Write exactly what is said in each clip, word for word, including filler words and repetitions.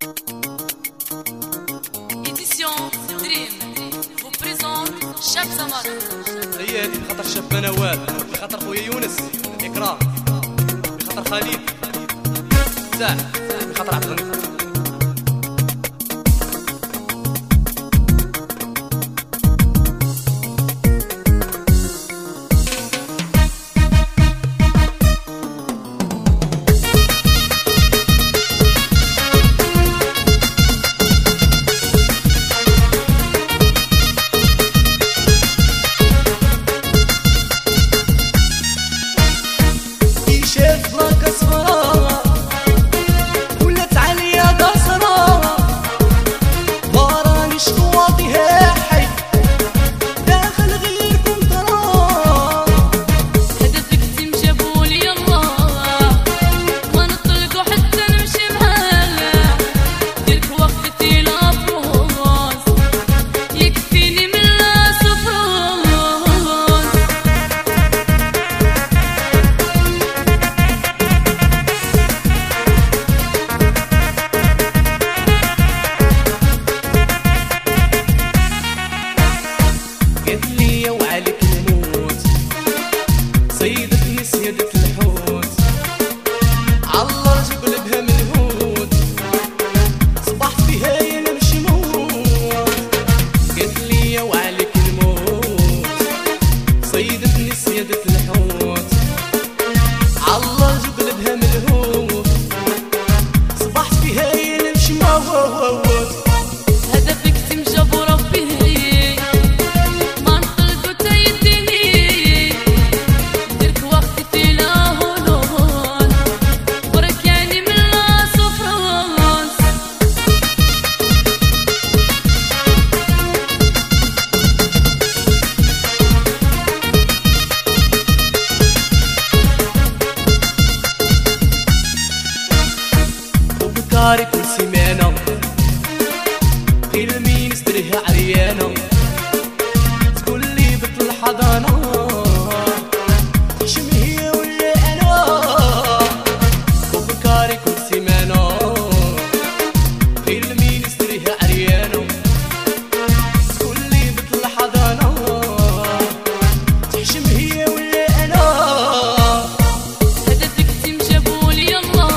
Édition Dream vous présente Chab Samad. هي هذه بخاطر شاب نوال، بخاطر خويا يونس إكرام، بخاطر خليل ساع، بخاطر عبد الغني. كل سيمانة غير مين استريها عريانة تقول لي بطل الحضانة تحشم هي ولا أنا وبكاري كل سيمانة غير مين استريها عريانة تقول لي بطل الحضانة تحشم هي ولا أنا هدفك تمشبوا لي يلا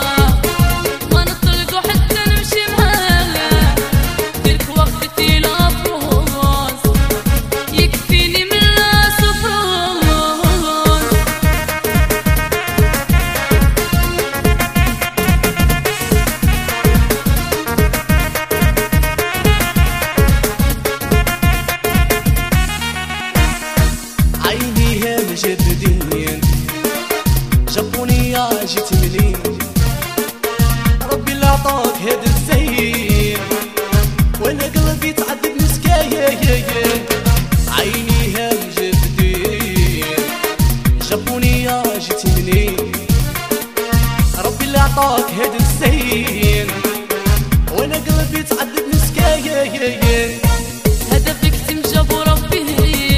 مجددين جابونية جيت منين ربي اللي عطاك هاد الزين وانا قلبي تعذب مسكايا عينيها مجددين جابونية جيت منين ربي اللي عطاك هاد الزين وانا قلبي تعذب مسكايا هدفك تمجبوا ربي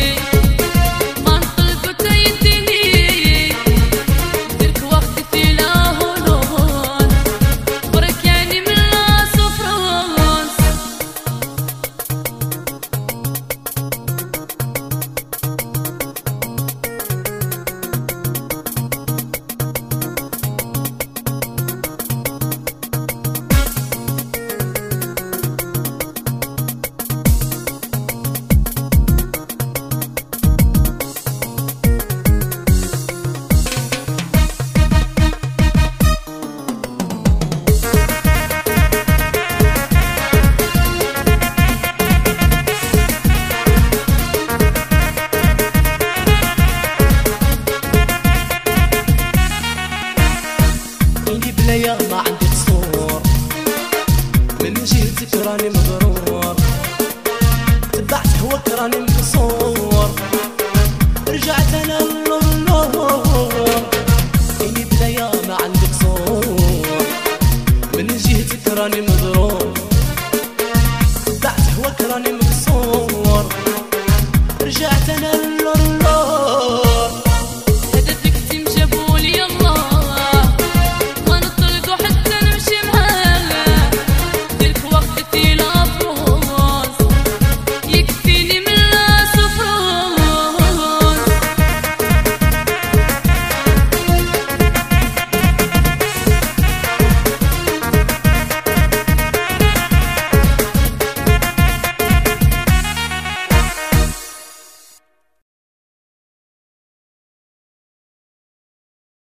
بلايا ما عندي قصور من جهتك راني مغرور تبعت هواك راني مكسور رجعت انا